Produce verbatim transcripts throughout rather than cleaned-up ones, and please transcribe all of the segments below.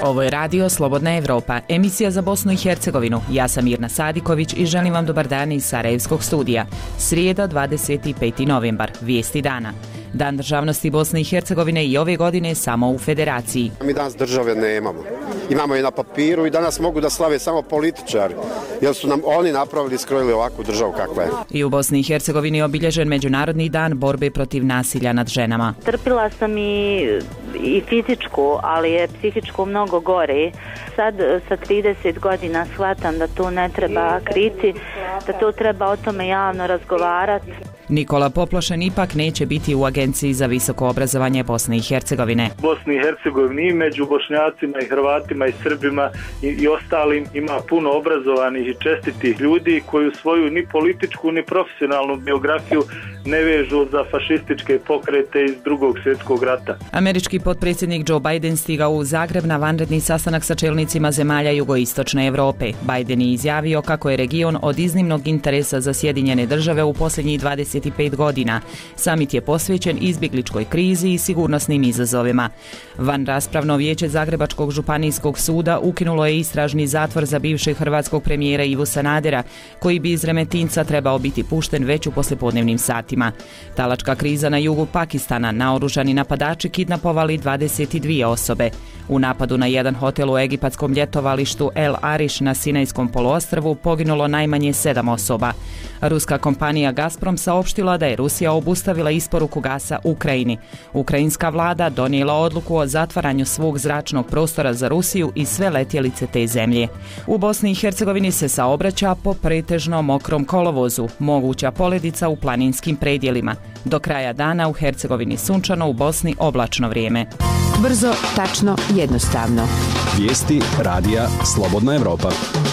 Ovo je radio Slobodna Evropa, emisija za Bosnu i Hercegovinu. Ja sam Mirna Sadiković i želim vam dobar dan iz Sarajevskog studija. Srijeda, dvadeset peti novembar, vijesti dana. Dan državnosti Bosne i Hercegovine i ove godine samo u Federaciji. Mi danas države nemamo. Imamo je na papiru i danas mogu da slave samo političari, jer su nam oni napravili i skrojili ovakvu državu kakva je. I u Bosni i Hercegovini je obilježen Međunarodni dan borbe protiv nasilja nad ženama. Trpila sam i, i fizičku, ali je psihičku mnogo gore. Sad sa trideset godina shvatam da tu ne treba kriti, da tu treba o tome javno razgovarati. Nikola Poplošen ipak neće biti u Agenciji za visoko obrazovanje Bosne i Hercegovine. Bosni i Hercegovini i među Bošnjacima i Hrvatima i Srbima i, i ostalim ima puno obrazovanih i čestitih ljudi koji svoju ni političku ni profesionalnu biografiju ne vežu za fašističke pokrete iz drugog svjetskog rata. Američki potpredsjednik Joe Biden stigao u Zagreb na vanredni sastanak sa čelnicima zemalja jugoistočne Europe. Biden je izjavio kako je region od iznimnog interesa za Sjedinjene države u posljednjih dvadeset pet godina. Samit je posvećen izbjegličkoj krizi i sigurnosnim izazovima. Van raspravno vijeće Zagrebačkog županijskog suda ukinulo je istražni zatvor za bivšeg hrvatskog premijera Ivu Sanadera, koji bi iz Remetinca trebao biti pušten već u poslijepodnevnim satima. Talačka kriza na jugu Pakistana, naoružani napadači kidnapovali dvadeset dvije osobe. U napadu na jedan hotel u egipatskom ljetovalištu El Arish na Sinajskom poluostrvu poginulo najmanje sedam osoba. Ruska kompanija Gazprom saopštila da je Rusija obustavila isporuku gasa Ukrajini. Ukrajinska vlada donijela odluku o zatvaranju svog zračnog prostora za Rusiju i sve letjelice te zemlje. U Bosni i Hercegovini se saobraća po pretežno mokrom kolovozu, moguća poledica u planinskim predjelima. Do kraja dana u Hercegovini sunčano, u Bosni oblačno vrijeme. Brzo, tačno, jednostavno. Vijesti radija Slobodna Evropa.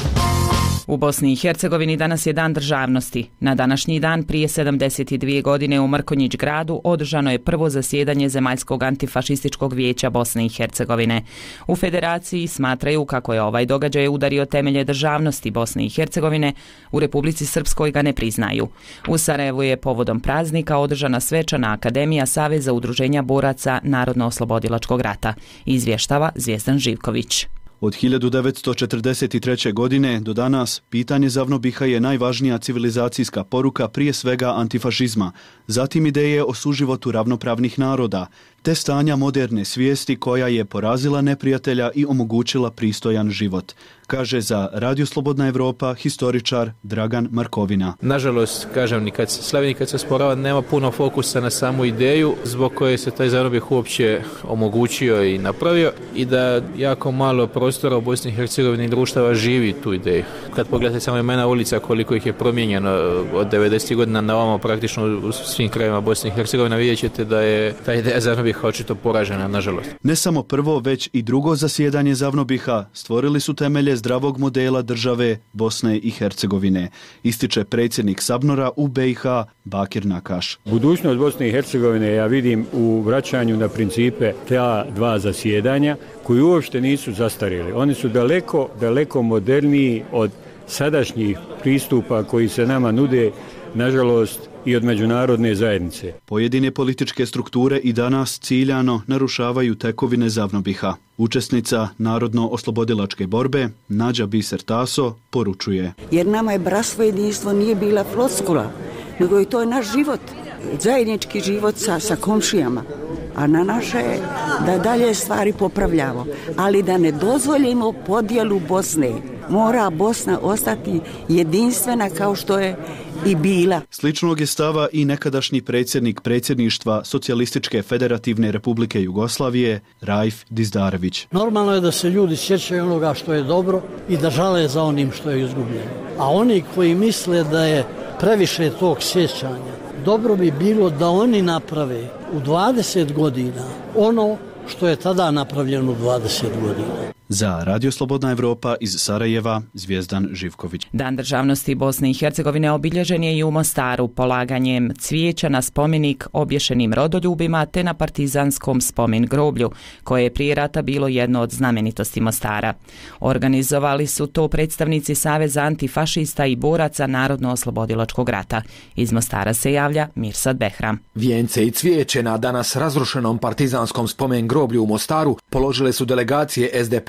U Bosni i Hercegovini danas je dan državnosti. Na današnji dan prije sedamdeset dvije godine u Mrkonjić gradu održano je prvo zasjedanje Zemaljskog antifašističkog vijeća Bosne i Hercegovine. U Federaciji smatraju kako je ovaj događaj udario temelje državnosti Bosne i Hercegovine, u Republici Srpskoj ga ne priznaju. U Sarajevu je povodom praznika održana svečana akademija Saveza udruženja boraca Narodno-oslobodilačkog rata. Izvještava Zvijezdan Živković. Od hiljadu devetsto četrdeset treće. godine do danas pitanje Zavnobiha je najvažnija civilizacijska poruka prije svega antifašizma, zatim ideje o suživotu ravnopravnih naroda, te stanja moderne svijesti koja je porazila neprijatelja i omogućila pristojan život, kaže za Radio Slobodna Evropa historičar Dragan Markovina. Nažalost, kažem, nikad se slavi, nikad se sporava, nema puno fokusa na samu ideju zbog koje se taj Zavnobih uopće omogućio i napravio i da jako malo prostora u Bosni i Hercegovini društava živi tu ideju. Kad pogledate samo imena ulica koliko ih je promijenjeno od devedesetih godina na ovamo praktično u svim krajevima Bosne i Hercegovine, vidjet ćete da je ta ideja Zavnobiha očito poražena, nažalost. Ne samo prvo, već i drugo zasjedanje Zavnobiha stvorili su temelje zdravog modela države Bosne i Hercegovine, ističe predsjednik Sabnora u B i H Bakir Nakaš. Budućnost Bosne i Hercegovine ja vidim u vraćanju na principe ta dva zasjedanja koji uopšte nisu zastarjeli. Oni su daleko, daleko moderniji od sadašnjih pristupa koji se nama nude, nažalost, i od međunarodne zajednice. Pojedine političke strukture i danas ciljano narušavaju tekovine Zavnobiha. Učesnica Narodno-oslobodilačke borbe Nađa Biser Taso poručuje. Jer nama je bratstvo i jedinstvo nije bila floskula, nego je to naš život, zajednički život sa, sa komšijama. A na naše je da dalje stvari popravljamo, ali da ne dozvolimo podjelu Bosne. Mora Bosna ostati jedinstvena kao što je i bila. Sličnog je stava i nekadašnji predsjednik predsjedništva Socijalističke federativne republike Jugoslavije Raif Dizdarević. Normalno je da se ljudi sjećaju onoga što je dobro i da žale za onim što je izgubljeno. A oni koji misle da je previše tog sjećanja, dobro bi bilo da oni naprave u dvadeset godina ono što je tada napravljeno u dvadeset godina. Za Radio Slobodna Evropa iz Sarajeva, Zvijezdan Živković. Dan državnosti Bosne i Hercegovine obilježen je i u Mostaru polaganjem cvijeća na spomenik obješenim rodoljubima te na partizanskom spomen groblju, koje je prije rata bilo jedno od znamenitosti Mostara. Organizovali su to predstavnici Saveza antifašista i boraca Narodno-oslobodilačkog rata. Iz Mostara se javlja Mirsad Behram. Vijence i cvijeće na danas razrušenom partizanskom spomen groblju u Mostaru položile su delegacije S D P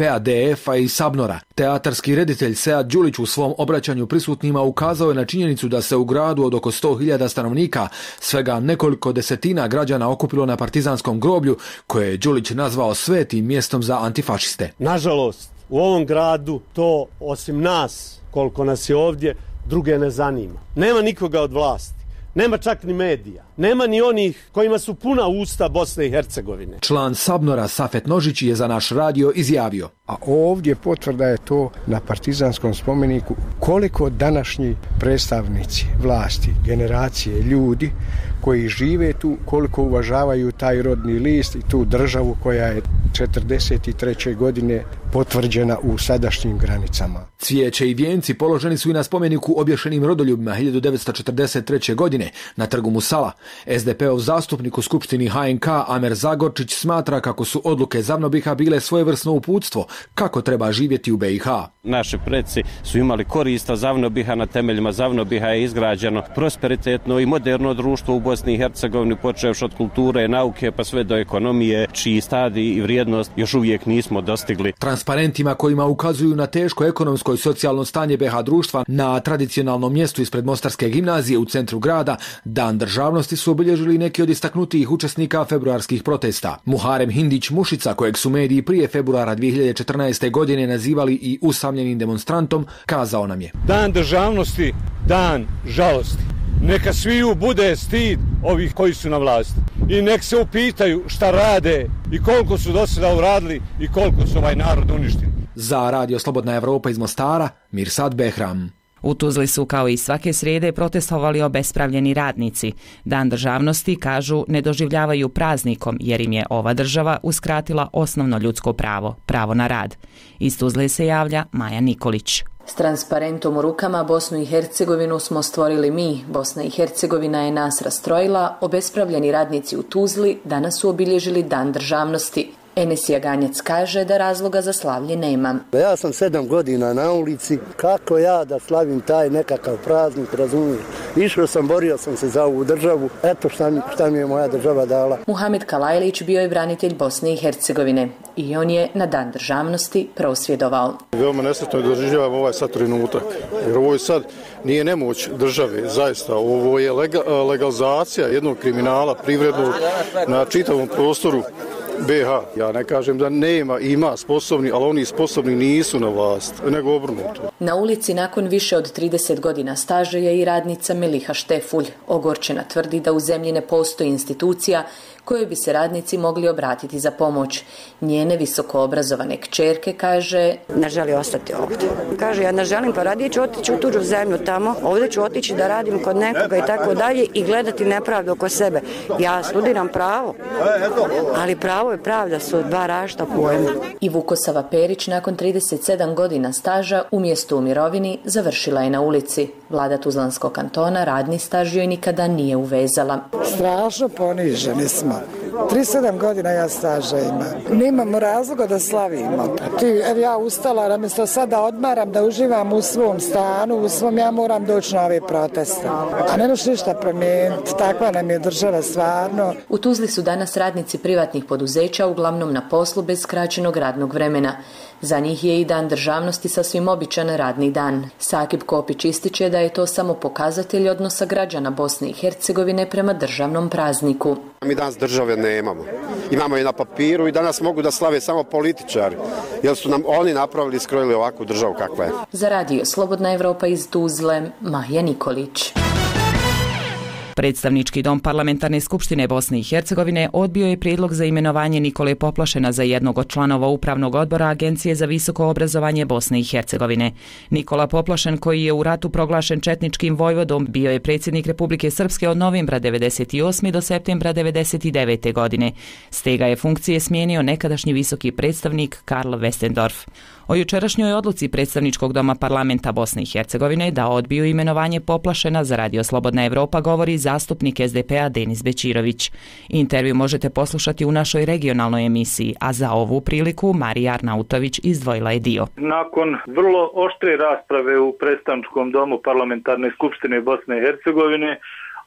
P-a D F-a i Sabnora. Teatarski reditelj Sead Đulić u svom obraćanju prisutnima ukazao je na činjenicu da se u gradu od oko sto hiljada stanovnika svega nekoliko desetina građana okupilo na partizanskom groblju, koje je Đulić nazvao svetim mjestom za antifašiste. Nažalost, u ovom gradu to, osim nas, koliko nas je ovdje, druge ne zanima. Nema nikoga od vlasti. Nema čak ni medija. Nema ni onih kojima su puna usta Bosne i Hercegovine. Član Sabnora Safet Nožić je za naš radio izjavio: a ovdje potvrda je to na partizanskom spomeniku koliko današnji predstavnici vlasti, generacije ljudi koji žive tu, koliko uvažavaju taj rodni list i tu državu koja je četrdeset treće godine potvrđena u sadašnjim granicama. Cvijeće i vijenci položeni su i na spomeniku obješenim rodoljubima hiljadu devetsto četrdeset treće. godine na trgu Musala. S D P-ov zastupnik u Skupštini H N K Amer Zagorčić smatra kako su odluke Zavnobiha bile svojevrsno uputstvo kako treba živjeti u B i H. Naši preci su imali korista Zavnobiha, na temeljima Zavnobiha je izgrađeno prosperitetno i moderno društvo u Bosni i Hercegovini, počevši od kulture, nauke pa sve do ekonomije, čiji stadij i vrijednost još uvijek nismo dostigli. Transparentima kojima ukazuju na teško ekonomsko i socijalno stanje B H društva na tradicionalnom mjestu ispred Mostarske gimnazije u centru grada, Dan državnosti su obilježili neki od istaknutijih učesnika februarskih protesta. Muharem Hindić Mušica, kojeg su mediji prije februara dvije hiljade četrnaeste. godine nazivali i usamljenim demonstrantom, kazao nam je: Dan državnosti, dan žalosti. Neka sviju bude stid ovih koji su na vlasti. I nek se upitaju šta rade i koliko su do sada uradili i koliko su ovaj narod uništili. Za Radio Slobodna Evropa iz Mostara, Mirsad Behram. U Tuzli su kao i svake srijede protestovali obespravljeni radnici. Dan državnosti, kažu, ne doživljavaju praznikom jer im je ova država uskratila osnovno ljudsko pravo, pravo na rad. Iz Tuzle se javlja Maja Nikolić. S transparentom u rukama Bosnu i Hercegovinu smo stvorili mi. Bosna i Hercegovina je nas rastrojila. Obespravljeni radnici u Tuzli danas su obilježili Dan državnosti. Enesija Ganjac kaže da razloga za slavlje nema. Ja sam sedam godina na ulici, kako ja da slavim taj nekakav praznik, razumijem. Išao sam, borio sam se za ovu državu, eto šta mi, šta mi je moja država dala. Muhamed Kalajlić bio je branitelj Bosne i Hercegovine i on je na Dan državnosti prosvjedovao. Veoma nesretno je doživljavam ovaj sad trenutak, jer ovo je sad nije nemoć države, zaista, ovo je legalizacija jednog kriminala privrednog na čitavom prostoru B H. Ja ne kažem da nema, ima sposobni, ali oni sposobni nisu na vlast, nego obrnuto. Na ulici nakon više od trideset godina staža je i radnica Meliha Štefulj. Ogorčena tvrdi da u zemlji ne postoji institucija kojoj bi se radnici mogli obratiti za pomoć. Njene visoko obrazovane kćerke, kaže, ne želi ostati ovdje. Kaže, ja ne želim, pa radije ću otići u tuđu zemlju tamo, ovdje ću otići da radim kod nekoga i tako dalje i gledati nepravdu oko sebe. Ja studiram pravo, ali pravo i pravda su dva različita pojma. I Vukosava Perić nakon trideset sedam godina staža umjesto u mirovini završila je na ulici. Vlada Tuzlanskog kantona radni staž joj nikada nije uvezala. Strašno poniženi smo. trideset sedam godina ja staža imam. Nemamo razloga da slavimo. Ti, evo ja ustala, namjesto sada odmaram da uživam u svom stanu, u svom, ja moram doći na ove proteste. A ne možeš ništa promijeniti, takva nam je država stvarno. U Tuzli su danas radnici privatnih poduzeća uglavnom na poslu bez skraćenog radnog vremena. Za njih je i Dan državnosti sasvim običan radni dan. Sakib Kopić ističe da je to samo pokazatelj odnosa građana Bosne i Hercegovine prema državnom prazniku. Mi danas države nemamo. Imamo je na papiru i danas mogu da slave samo političari, jer su nam oni napravili i skrojili ovakvu državu kakva je. Za Radio Slobodna Evropa iz Tuzle, Maja Nikolić. Predstavnički dom Parlamentarne skupštine Bosne i Hercegovine odbio je prijedlog za imenovanje Nikole Poplašena za jednog od članova Upravnog odbora Agencije za visoko obrazovanje Bosne i Hercegovine. Nikola Poplašen, koji je u ratu proglašen četničkim vojvodom, bio je predsjednik Republike Srpske od novembra devedeset osme. do septembra devedeset devete. godine. S te ga je funkcije smijenio nekadašnji visoki predstavnik Karl Westendorf. O jučerašnjoj odluci Predstavničkog doma Parlamenta Bosne i Hercegovine da odbiju imenovanje Poplašena za Radio Slobodna Evropa govori zastupnik S D P-a Denis Bećirović. Intervju možete poslušati u našoj regionalnoj emisiji, a za ovu priliku Marija Arnautović izdvojila je dio. Nakon vrlo oštre rasprave u Predstavničkom domu Parlamentarne skupštine Bosne i Hercegovine,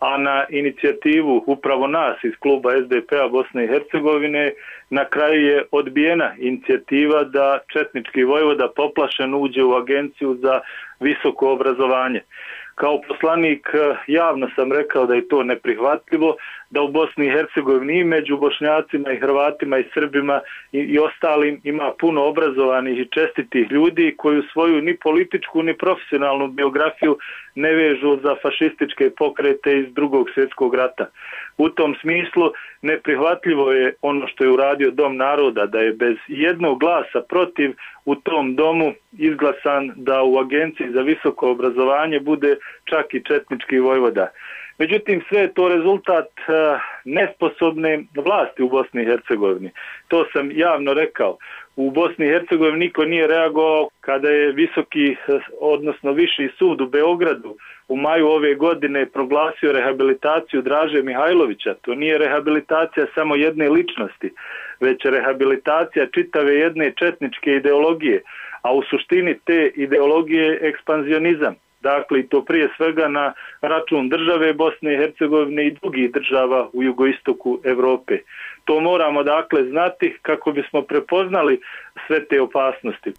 a na inicijativu upravo nas iz kluba S D P-a Bosne i Hercegovine na kraju je odbijena inicijativa da četnički vojvoda poplašen uđe u Agenciju za visoko obrazovanje. Kao poslanik javno sam rekao da je to neprihvatljivo, da u Bosni i Hercegovini i među Bošnjacima i Hrvatima i Srbima i, i ostalim ima puno obrazovanih i čestitih ljudi koji svoju ni političku ni profesionalnu biografiju ne vežu za fašističke pokrete iz Drugog svjetskog rata. U tom smislu neprihvatljivo je ono što je uradio Dom naroda, da je bez jednog glasa protiv u tom domu izglasan da u Agenciji za visoko obrazovanje bude čak i četnički vojvoda. Međutim, sve je to rezultat uh, nesposobne vlasti u Bosni i Hercegovini. To sam javno rekao. U Bosni i Hercegovini niko nije reagovao kada je visoki, odnosno viši sud u Beogradu u maju ove godine proglasio rehabilitaciju Draže Mihajlovića. To nije rehabilitacija samo jedne ličnosti, već rehabilitacija čitave jedne četničke ideologije, a u suštini te ideologije je ekspanzionizam. Dakle, i to prije svega na račun države Bosne i Hercegovine i drugih država u jugoistoku Europe. To moramo dakle znati kako bismo prepoznali sve te opasnosti.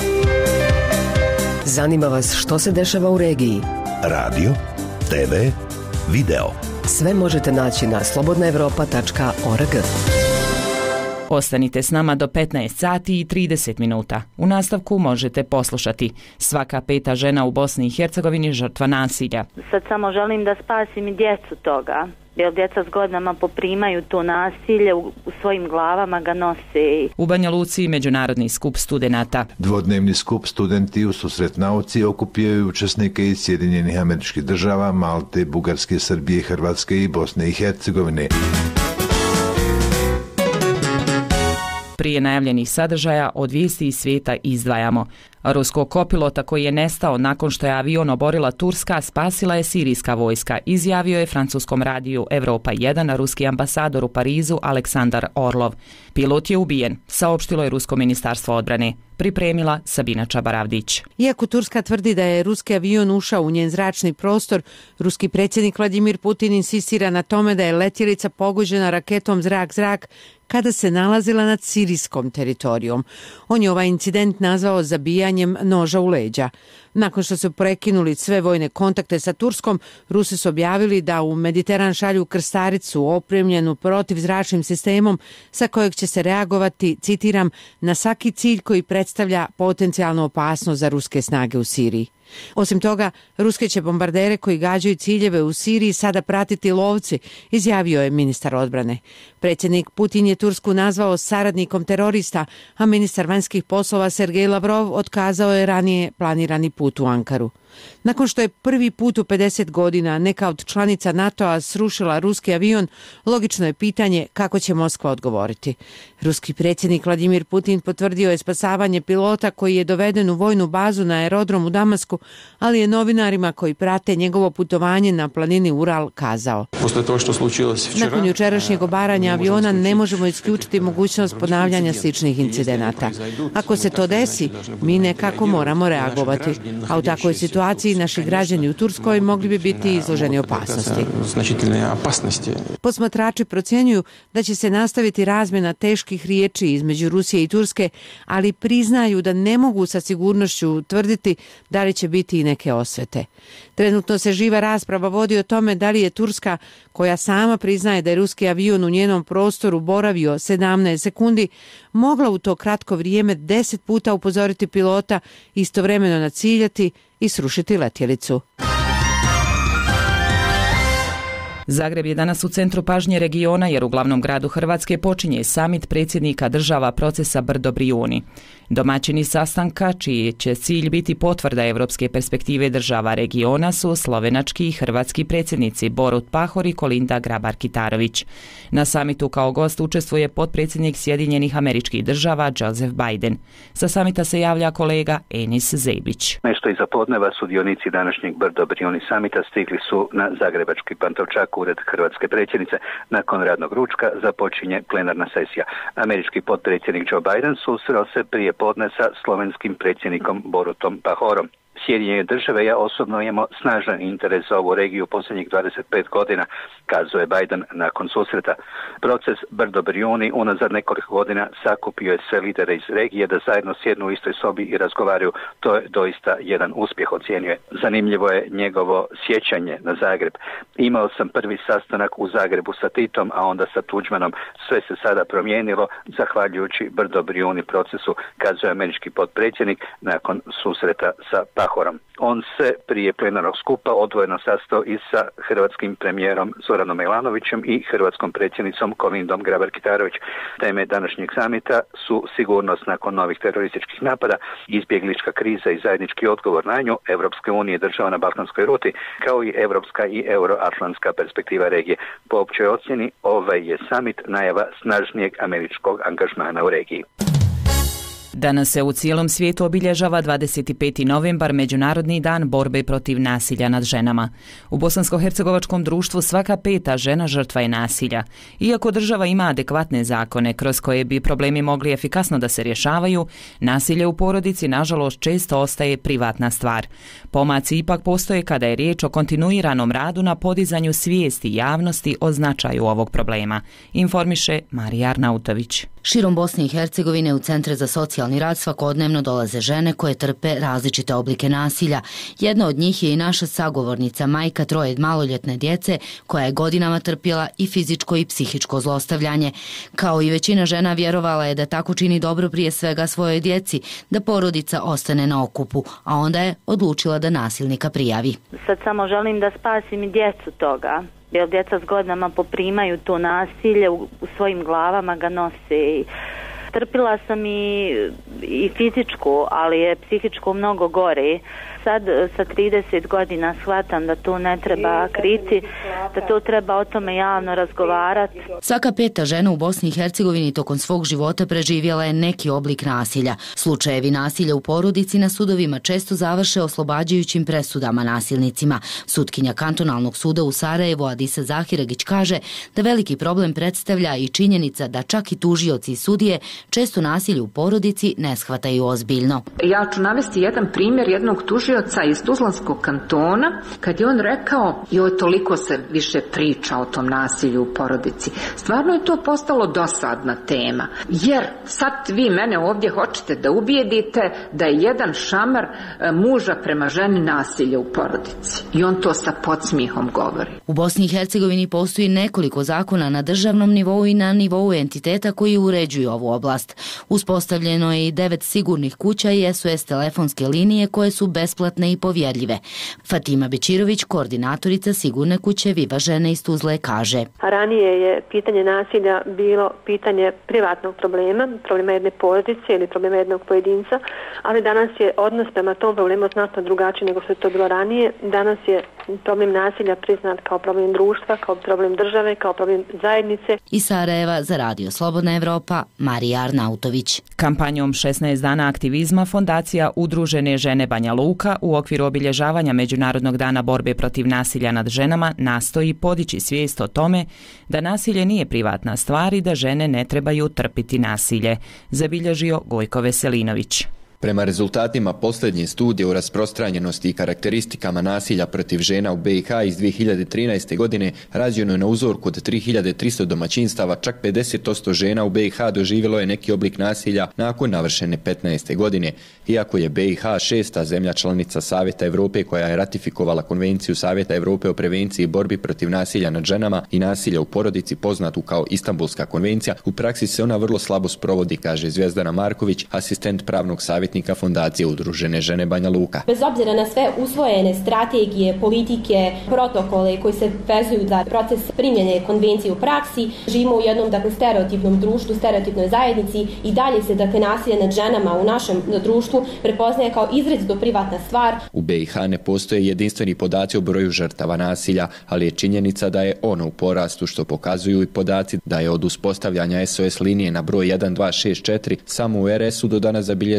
Zanima vas što se dešava u regiji? Radio, te ve, video. Sve možete naći na slobodna evropa tačka org. Ostanite s nama do petnaest sati i trideset minuta. U nastavku možete poslušati: svaka peta žena u Bosni i Hercegovini žrtva nasilja. Sad samo želim da spasim i djecu toga, jer djeca s godinama poprimaju to nasilje, u, u svojim glavama ga nose. U Banja Luci međunarodni skup studenata. Dvodnevni skup studenti u susret nauci okupiraju učesnike iz Sjedinjenih Američkih Država, Malte, Bugarske, Srbije, Hrvatske i Bosne i Hercegovine. Prije najavljenih sadržaja od vijesti iz svijeta izdvajamo. Ruskog kopilota koji je nestao nakon što je avion oborila Turska spasila je sirijska vojska, izjavio je francuskom radiju Evropa jedan ruski ambasador u Parizu Aleksandar Orlov. Pilot je ubijen, saopštilo je rusko ministarstvo odbrane. Pripremila Sabina Čabaravdić. Iako Turska tvrdi da je ruski avion ušao u njen zračni prostor, ruski predsjednik Vladimir Putin insistira na tome da je letjelica pogođena raketom zrak-zrak kada se nalazila nad sirijskom teritorijom. On je ovaj incident nazvao zabijanjem noža u leđa. Nakon što su prekinuli sve vojne kontakte sa Turskom, Rusi su objavili da u Mediteran šalju krstaricu opremljenu protivzračnim sistemom sa kojeg će se reagovati, citiram, na svaki cilj koji predstavlja potencijalnu opasnost za ruske snage u Siriji. Osim toga, ruske će bombardere koji gađaju ciljeve u Siriji sada pratiti lovci, izjavio je ministar odbrane. Predsjednik Putin je Tursku nazvao saradnikom terorista, a ministar vanjskih poslova Sergej Lavrov otkazao je ranije planirani put u Ankaru. Nakon što je prvi put u pedeset godina neka od članica NATO-a srušila ruski avion, logično je pitanje kako će Moskva odgovoriti. Ruski predsjednik Vladimir Putin potvrdio je spasavanje pilota koji je doveden u vojnu bazu na aerodrom u Damasku, ali je novinarima koji prate njegovo putovanje na planini Ural kazao: nakon jučerašnjeg obaranja aviona ne možemo isključiti mogućnost ponavljanja sličnih incidenata. Ako se to desi, mi nekako moramo reagovati, a u takvoj situaciji naši građani u Turskoj mogli bi biti izloženi opasnosti. Posmatrači procjenjuju da će se nastaviti razmjena teških riječi između Rusije i Turske, ali priznaju da ne mogu sa sigurnošću tvrditi da li će biti i neke osvete. Trenutno se živa rasprava vodi o tome da li je Turska, koja sama priznaje da je ruski avion u njenom prostoru boravio sedamnaest sekundi, mogla u to kratko vrijeme deset puta upozoriti pilota, istovremeno naciljati i srušiti letjelicu. Zagreb je danas u centru pažnje regiona jer u glavnom gradu Hrvatske počinje samit predsjednika država procesa Brdo-Brijuni. Domaćini sastanka, čiji će cilj biti potvrda evropske perspektive država regiona, su slovenački i hrvatski predsjednici Borut Pahor i Kolinda Grabar-Kitarović. Na samitu kao gost učestvuje potpredsjednik Sjedinjenih Američkih Država Joseph Biden. Sa samita se javlja kolega Enis Zebić. Nešto iza podneva sudionici današnjeg Brdo-Brijuni samita stigli su na zagrebački Pantovčak, ured hrvatske predsjednice. Nakon radnog ručka započinje plenarna sesija. Američki potpredsjednik Joe Biden susreo se prije podne sa slovenskim predsjednikom Borutom Pahorom. Sjedinjene države, ja osobno imamo snažan interes za ovu regiju posljednjih dvadeset pet godina, kazuje Biden nakon susreta. Proces Brdo Brioni unazad nekoliko godina sakupio je sve lidere iz regije da zajedno sjednu u istoj sobi i razgovaraju. To je doista jedan uspjeh, ocjenjuje. Zanimljivo je njegovo sjećanje na Zagreb. Imao sam prvi sastanak u Zagrebu sa Titom, a onda sa Tuđmanom. Sve se sada promijenilo zahvaljujući Brdo Brioni procesu, kazuje američki potpredsjednik nakon susreta sa Pahorom. On se prije plenarnog skupa odvojeno sastao i sa hrvatskim premijerom Zoranom Milanovićem i hrvatskom predsjednicom Kolindom Grabar-Kitarović. Teme današnjeg samita su sigurnost nakon novih terorističkih napada, izbjeglička kriza i zajednički odgovor na nju, Evropske unije država na balkanskoj ruti, kao i evropska i euroatlantska perspektiva regije. Po općoj ocjeni, ovaj je samit najava snažnijeg američkog angažmana u regiji. Danas se u cijelom svijetu obilježava dvadeset peti novembar, Međunarodni dan borbe protiv nasilja nad ženama. U bosansko-hercegovačkom društvu svaka peta žena žrtva je nasilja. Iako država ima adekvatne zakone kroz koje bi problemi mogli efikasno da se rješavaju, nasilje u porodici nažalost često ostaje privatna stvar. Pomaci ipak postoje kada je riječ o kontinuiranom radu na podizanju svijesti javnosti o značaju ovog problema, informiše Marija Arnautović. Širom Bosne i Hercegovine u centre za socijalni rad svakodnevno dolaze žene koje trpe različite oblike nasilja. Jedna od njih je i naša sagovornica, majka troje maloljetne djece, koja je godinama trpjela i fizičko i psihičko zlostavljanje. Kao i većina žena vjerovala je da tako čini dobro prije svega svojoj djeci, da porodica ostane na okupu, a onda je odlučila da nasilnika prijavi. Sad samo želim da spasim i djecu toga, jer djeca s godinama poprimaju to nasilje, u, u svojim glavama ga nose. Trpila sam i, i fizičku, ali je psihičku mnogo gore. Sad sa trideset godina shvatam da to ne treba kriti, da to treba o tome javno razgovarati. Svaka peta žena u Bosni i Hercegovini tokom svog života preživjela je neki oblik nasilja. Slučajevi nasilja u porodici na sudovima često završe oslobađajućim presudama nasilnicima. Sutkinja kantonalnog suda u Sarajevu Adisa Zahiregić kaže da veliki problem predstavlja i činjenica da čak i tužioci i sudije često nasilje u porodici ne shvataju ozbiljno. Ja ću navesti jedan primjer jednog tužioca iz Tuzlanskog kantona, kad je on rekao, joj, toliko se više priča o tom nasilju u porodici. Stvarno je to postalo dosadna tema, jer sad vi mene ovdje hoćete da ubijedite da je jedan šamar muža prema ženi nasilje u porodici. I on to sa podsmihom govori. U Bosni i Hercegovini postoji nekoliko zakona na državnom nivou i na nivou entiteta koji uređuju ovu oblast. Uspostavljeno je i devet sigurnih kuća i S O S telefonske linije koje su besplatne i povjerljive. Fatima Bečirović, koordinatorica sigurne kuće Viva žene iz Tuzle, kaže: Ranije je pitanje nasilja bilo pitanje privatnog problema, problema jedne porodice ili problema jednog pojedinca, ali danas je odnos prema tom problemu znatno drugačiji nego što je to bilo ranije. Danas je problem nasilja priznat kao problem društva, kao problem države, kao problem zajednice. Iz Sarajeva za Radio Slobodna Evropa, Marija Arnautović. Kampanjom šesnaest dana aktivizma Fondacija Udružene žene Banja Luka u okviru obilježavanja Međunarodnog dana borbe protiv nasilja nad ženama nastoji podići svijest o tome da nasilje nije privatna stvar i da žene ne trebaju trpiti nasilje, zabilježio Gojko Veselinović. Prema rezultatima posljednje studije o rasprostranjenosti i karakteristikama nasilja protiv žena u B i H iz dvije hiljade trinaeste. godine rađeno je na uzorku od tri hiljade tristo domaćinstava, čak pedeset posto žena u B i H doživjelo je neki oblik nasilja nakon navršene petnaeste. godine. Iako je B i H šesta zemlja članica Savjeta Europe koja je ratifikovala Konvenciju Savjeta Europe o prevenciji i borbi protiv nasilja nad ženama i nasilja u porodici, poznatu kao Istanbulska konvencija, u praksi se ona vrlo slabo sprovodi, kaže Zvjezdana Marković, asistent pravnog savjetnika Fondacije Udružene žene Banja Luka. Bez obzira na sve usvojene strategije, politike, protokole koji se vezuju za proces primjene konvencije u praksi, živimo u jednom dakle stereotipnom društvu, stereotipnoj zajednici i dalje se dakle nasilje nad ženama u našem društvu prepoznaje kao izrazito privatna stvar. U B i H ne postoje jedinstveni podaci o broju žrtava nasilja, ali je činjenica da je ono u porastu, što pokazuju i podaci da je od uspostavljanja S O S linije na broj jedan dva šest četiri samo u R S-u do danas zabilježeno preko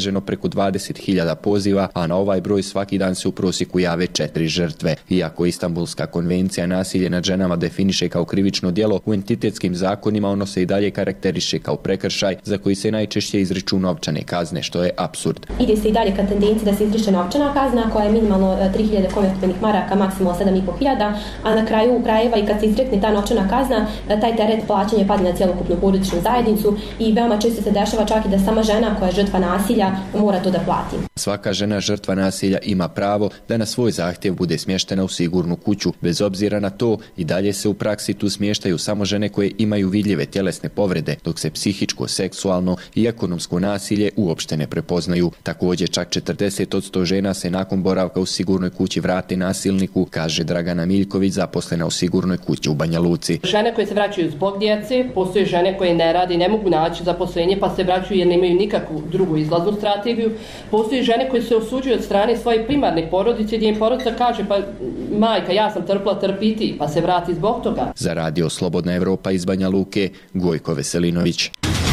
oko dvadeset hiljada poziva, a na ovaj broj svaki dan se u prosjeku jave četiri žrtve. Iako Istanbulska konvencija nasilje nad ženama definiše kao krivično djelo, u entitetskim zakonima ono se i dalje karakteriše kao prekršaj za koji se najčešće izriču novčane kazne, što je apsurd. Ide se i dalje ka tendenciji da se izriče novčana kazna koja je minimalno tri hiljade konvertibilnih maraka, maksimalno sedam i po hiljada, a na kraju krajeva i kad se izrekne ta novčana kazna, taj teret plaćanja padne na cjelokupnu porodičnu zajednicu i veoma često se dešava čak i da sama žena koja je žrtva nasilja mora to da plati. Svaka žena žrtva nasilja ima pravo da na svoj zahtjev bude smještena u sigurnu kuću. Bez obzira na to, i dalje se u praksi tu smještaju samo žene koje imaju vidljive tjelesne povrede, dok se psihičko, seksualno i ekonomsko nasilje uopšte ne prepoznaju. Također, čak četrdeset posto žena se nakon boravka u sigurnoj kući vrate nasilniku, kaže Dragana Miljković, zaposlena u sigurnoj kući u Banja Luci. Žene koje se vraćaju zbog djece, postoje žene koje ne rade i ne mogu naći zaposlenje pa se vraćaju jer nemaju nikakvu drugu izlaznu strategiju. Postoje žene koje se osuđuju od strane svoje primarne porodice gdje im porodica kaže pa majka ja sam trpla, trpiti, pa se vrati zbog toga. Za radio Slobodna Evropa iz Banja Luke, Gojko Veselinović.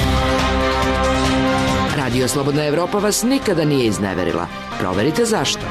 Radio Slobodna Evropa vas nikada nije izneverila. Proverite zašto.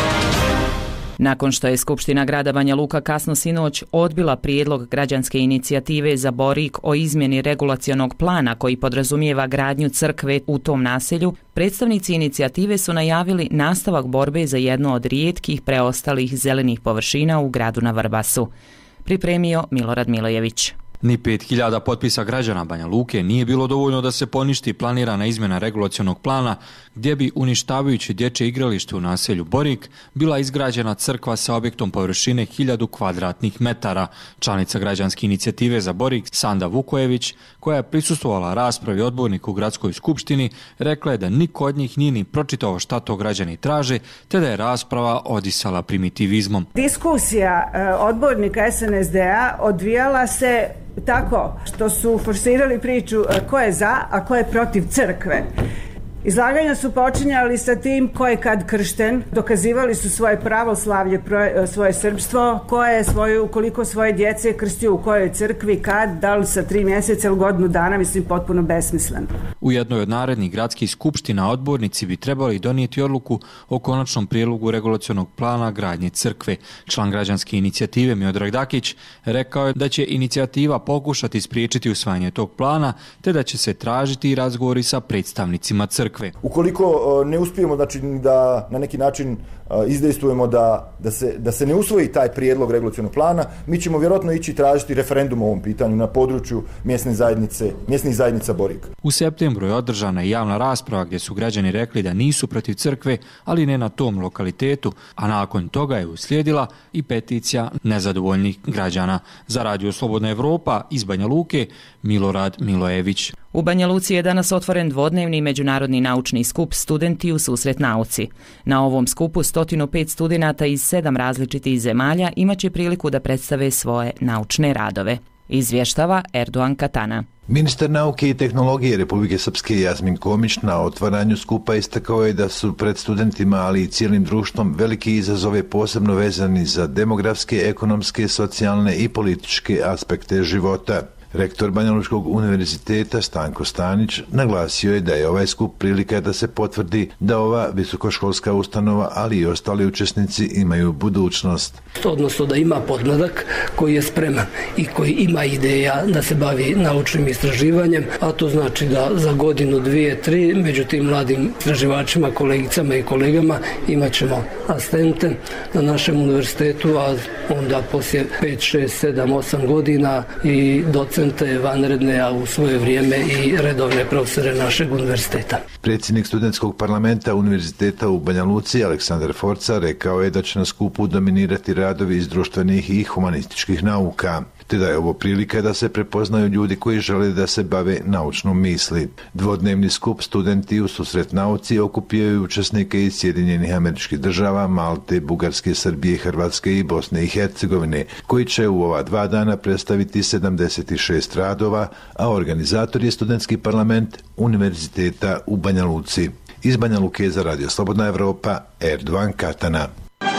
Nakon što je Skupština grada Banja Luka kasno sinoć odbila prijedlog građanske inicijative za Borik o izmjeni regulacionog plana koji podrazumijeva gradnju crkve u tom naselju, predstavnici inicijative su najavili nastavak borbe za jedno od rijetkih preostalih zelenih površina u gradu na Vrbasu. Pripremio Milorad Milojević. Ni pet hiljada potpisa građana Banja Luke nije bilo dovoljno da se poništi planirana izmjena regulacionog plana gdje bi, uništavajući dječje igralište u naselju Borik, bila izgrađena crkva sa objektom površine hiljadu kvadratnih metara. Članica građanske inicijative za Borik, Sanda Vukojević, koja je prisustvovala raspravi odbornika u gradskoj skupštini, rekla je da niko od njih nije ni pročitao šta to građani traže, te da je rasprava odisala primitivizmom. Diskusija odbornika S N S D-a odvijala se tako što su forsirali priču ko je za, a ko je protiv crkve. Izlaganja su počinjali sa tim ko je kad kršten, dokazivali su svoje pravoslavlje, svoje srpstvo, ko je svoju, koliko svoje djece krstio u kojoj crkvi, kad, da li sa tri mjeseca ili godinu dana, mislim potpuno besmisleno. U jednoj od narednih gradskih skupština odbornici bi trebali donijeti odluku o konačnom prijedlogu regulacionog plana gradnje crkve. Član građanske inicijative Miodrag Dakić rekao je da će inicijativa pokušati spriječiti usvajanje tog plana, te da će se tražiti razgovori sa predstavnicima crkve. Ukoliko ne uspijemo, znači, da na neki način izdejstvujemo da, da, se, da se ne usvoji taj prijedlog regulacionog plana, mi ćemo vjerojatno ići tražiti referendum o ovom pitanju na području mjesne zajednice, mjesnih zajednica Borik. U septembru je održana javna rasprava gdje su građani rekli da nisu protiv crkve, ali ne na tom lokalitetu, a nakon toga je uslijedila i peticija nezadovoljnih građana. Za radio Slobodna Evropa iz Banja Luke, Milorad Milojević. U Banja Luci je danas otvoren dvodnevni međunarodni naučni skup Studenti u susret nauci. Na ovom skupu sto pet studenata iz sedam različitih zemalja imaće priliku da predstave svoje naučne radove. Izvještava Erdogan Katana. Ministar nauke i tehnologije Republike Srpske Jasmin Komić na otvaranju skupa istakao je da su pred studentima, ali i cijelim društvom, veliki izazove posebno vezani za demografske, ekonomske, socijalne i političke aspekte života. Rektor Banja Lučkog univerziteta Stanko Stanić naglasio je da je ovaj skup prilika da se potvrdi da ova visokoškolska ustanova, ali i ostali učesnici imaju budućnost. Odnosno da ima podmladak koji je spreman i koji ima ideja da se bavi naučnim istraživanjem, a to znači da za godinu, dvije, tri, među tim mladim istraživačima, kolegicama i kolegama imat ćemo asistente na našem univerzitetu, a onda poslije pet, šest, sedam, osam godina i docent vanredne, a u svoje vrijeme i redovne profesore našeg univerziteta. Predsjednik studentskog parlamenta Univerziteta u Banja Luci, Aleksandar Forca, rekao je da će na skupu dominirati radovi iz društvenih i humanističkih nauka, te da je ovo prilika da se prepoznaju ljudi koji žele da se bave naučnom misli. Dvodnevni skup Studenti u susret nauci okupiraju učesnike iz Sjedinjenih Američkih Država, Malte, Bugarske, Srbije, Hrvatske i Bosne i Hercegovine, koji će u ova dva dana predstaviti sedamdeset šest radova, a organizator je studentski parlament Univerziteta u Banja Luci. Iz Banja Luke za radio Slobodna Evropa, Erdogan Katana.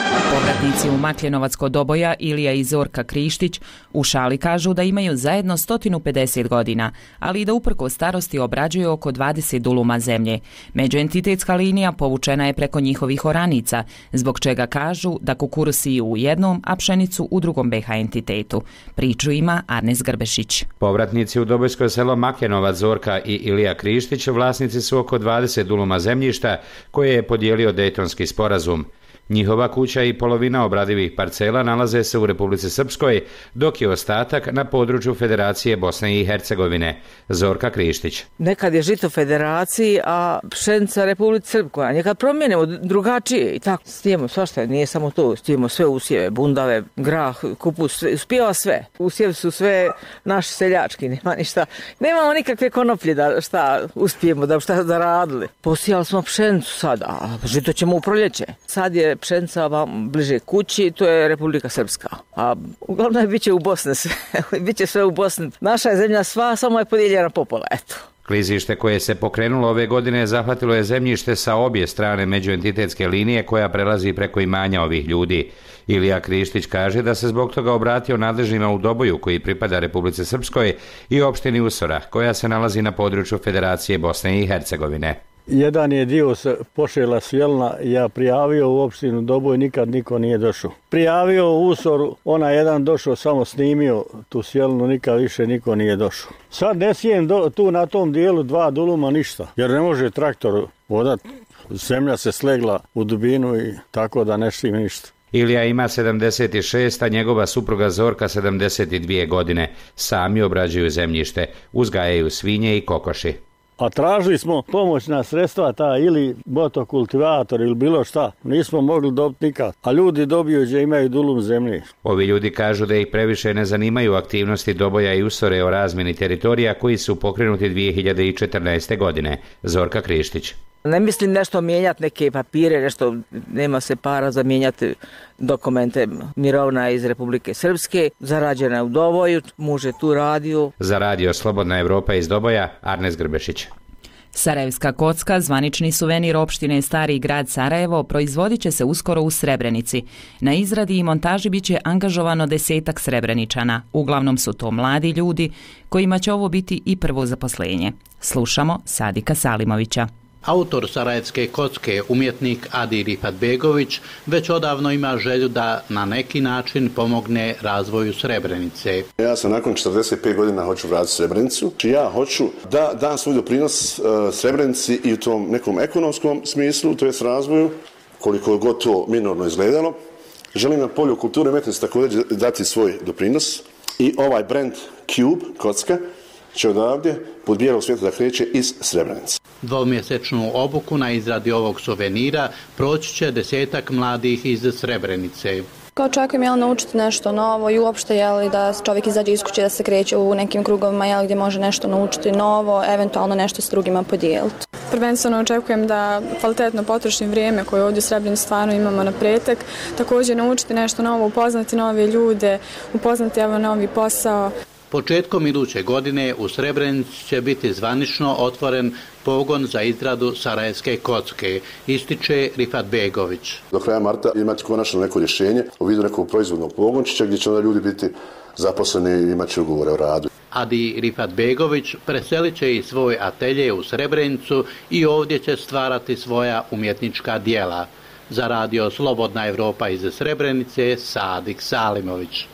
Povratnici u Makljenovac kod Doboja, Ilija i Zorka Krištić, u šali kažu da imaju zajedno sto pedeset godina, ali i da uprko starosti obrađuju oko dvadeset duluma zemlje. Međuentitetska linija povučena je preko njihovih oranica, zbog čega kažu da kukuruz siju u jednom, a pšenicu u drugom B H entitetu. Priču ima Arnes Grbešić. Povratnici u Dobojsko selo Makljenovac, Zorka i Ilija Krištić vlasnici su oko dvadeset duluma zemljišta koje je podijelio Dejtonski sporazum. Njihova kuća i polovina obradivih parcela nalaze se u Republici Srpskoj, dok je ostatak na području Federacije Bosne i Hercegovine. Zorka Krištić. Nekad je žito Federaciji, a pšenica Republici Srpskoj. A nekad promijenimo drugačije i tako. Stijemo svašta, nije samo to. Stijemo sve usjeve, bundave, grah, kupus, uspijeva sve. Usjevi su sve naši seljački, nema ništa. Nemamo nikakve konoplje da šta uspijemo, da šta da radili. Posijali smo pšenicu sad, a žito ćemo u proljeće. Sad je pšenica vam bliže kući, to je Republika Srpska. A uglavnom bit će u Bosni sve. Biće sve u Bosni. Naša je zemlja sva, samo je podijeljena popola, eto. Klizište koje se pokrenulo ove godine zahvatilo je zemljište sa obje strane međuentitetske linije koja prelazi preko imanja ovih ljudi. Ilija Krištić kaže da se zbog toga obratio nadležnima u Doboju koji pripada Republici Srpskoj i opštini Usora koja se nalazi na području Federacije Bosne i Hercegovine. Jedan je dio se pošela sjelna, ja prijavio u opštinu Doboj, nikad niko nije došao. Prijavio u Usoru, ona jedan došao, samo snimio tu sjelnu, nikad više niko nije došao. Sad ne sijem do, tu na tom dijelu dva duluma ništa, jer ne može traktor vodat. Zemlja se slegla u dubinu i tako da ne sijem ništa. Ilija ima sedamdeset šest, a njegova supruga Zorka sedamdeset dvije godine. Sami obrađuju zemljište, uzgajaju svinje i kokoši. A tražili smo pomoćna sredstva, ta ili motokultivator ili bilo šta. Nismo mogli dobiti nikad. A ljudi dobiju gdje imaju dulum zemlje. Ovi ljudi kažu da ih previše ne zanimaju aktivnosti Doboja i Usore o razmjeni teritorija koji su pokrenuti dvije hiljade četrnaeste. godine. Zorka Krištić. Ne mislim nešto mijenjati, neke papire, nešto, nema se para za mijenjati dokumente. Mirovna iz Republike Srpske, zarađena u Doboju, muž je tu radio. Za radio Slobodna Evropa iz Doboja, Arnes Grbešić. Sarajevska kocka, zvanični suvenir opštine Stari grad Sarajevo, proizvodit će se uskoro u Srebrenici. Na izradi i montaži bit će angažovano desetak Srebreničana. Uglavnom su to mladi ljudi kojima će ovo biti i prvo zaposlenje. Slušamo Sadika Salimovića. Autor sarajevske kocke, umjetnik Adi Rifadbegović, već odavno ima želju da na neki način pomogne razvoju Srebrenice. Ja sam nakon četrdeset pet godina hoću vratiti Srebrenicu. Ja hoću da dam svoj doprinos uh, Srebrenici i u tom nekom ekonomskom smislu, to jest razvoju, koliko god to minorno izgledalo. Želim na polju kulture i umjetnosti također dati svoj doprinos i ovaj brand Cube, kocka, će odavdje pod bijelog svijeta da kreće iz Srebrenice. Dvomjesečnu obuku na izradi ovog suvenira proći će desetak mladih iz Srebrenice. Kao očekujem jel, naučiti nešto novo i uopšte jel, da čovjek izađe iz kuće, da se kreće u nekim krugovima jel, gdje može nešto naučiti novo, eventualno nešto s drugima podijeliti. Prvenstveno očekujem da kvalitetno potrošim vrijeme koje ovdje u Srebrenici stvarno imamo na pretek. Također naučiti nešto novo, upoznati nove ljude, upoznati evo, novi posao. Početkom iduće godine u Srebrenici će biti zvanično otvoren pogon za izradu sarajevske kocke, ističe Rifadbegović. Do kraja marta imati konačno neko rješenje u vidu nekog proizvodnog pogončića gdje će onda ljudi biti zaposleni i imati ugovore o radu. Adi Rifadbegović preselit će i svoj atelje u Srebrenicu i ovdje će stvarati svoja umjetnička djela. Za radio Slobodna Evropa iz Srebrenice, Sadik Salimović.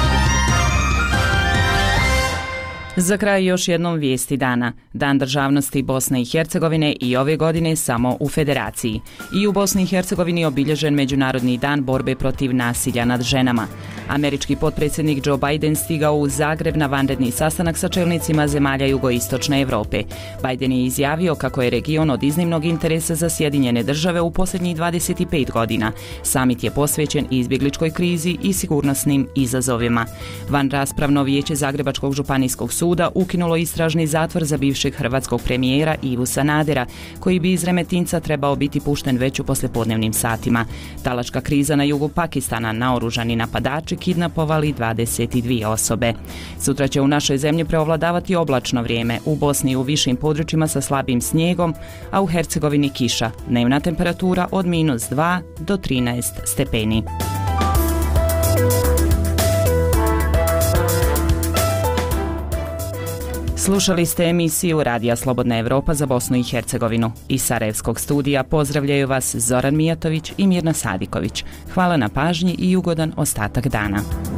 Za kraj još jednom vijesti dana. Dan državnosti Bosne i Hercegovine i ove godine samo u Federaciji. I u Bosni i Hercegovini obilježen Međunarodni dan borbe protiv nasilja nad ženama. Američki potpredsjednik Joe Biden stigao u Zagreb na vanredni sastanak sa čelnicima zemalja jugoistočne Evrope. Biden je izjavio kako je region od iznimnog interesa za Sjedinjene države u posljednjih dvadeset pet godina. Samit je posvećen izbjegličkoj krizi i sigurnosnim izazovima. Van raspravno vijeće Zagrebačkog županijskog suda ukinulo istražni zatvor za bivšeg hrvatskog premijera Ivu Sanadera, koji bi iz Remetinca trebao biti pušten već u poslijepodnevnim satima. Talačka kriza na jugu Pakistana, naoružani napadači kidnapovali dvadeset dvije osobe. Sutra će u našoj zemlji preovladavati oblačno vrijeme, u Bosni u višim područjima sa slabim snijegom, a u Hercegovini kiša. Dnevna temperatura od minus dva do trinaest stepeni. Slušali ste emisiju Radija Slobodna Evropa za Bosnu i Hercegovinu. Iz Sarajevskog studija pozdravljaju vas Zoran Mijatović i Mirna Sadiković. Hvala na pažnji i ugodan ostatak dana.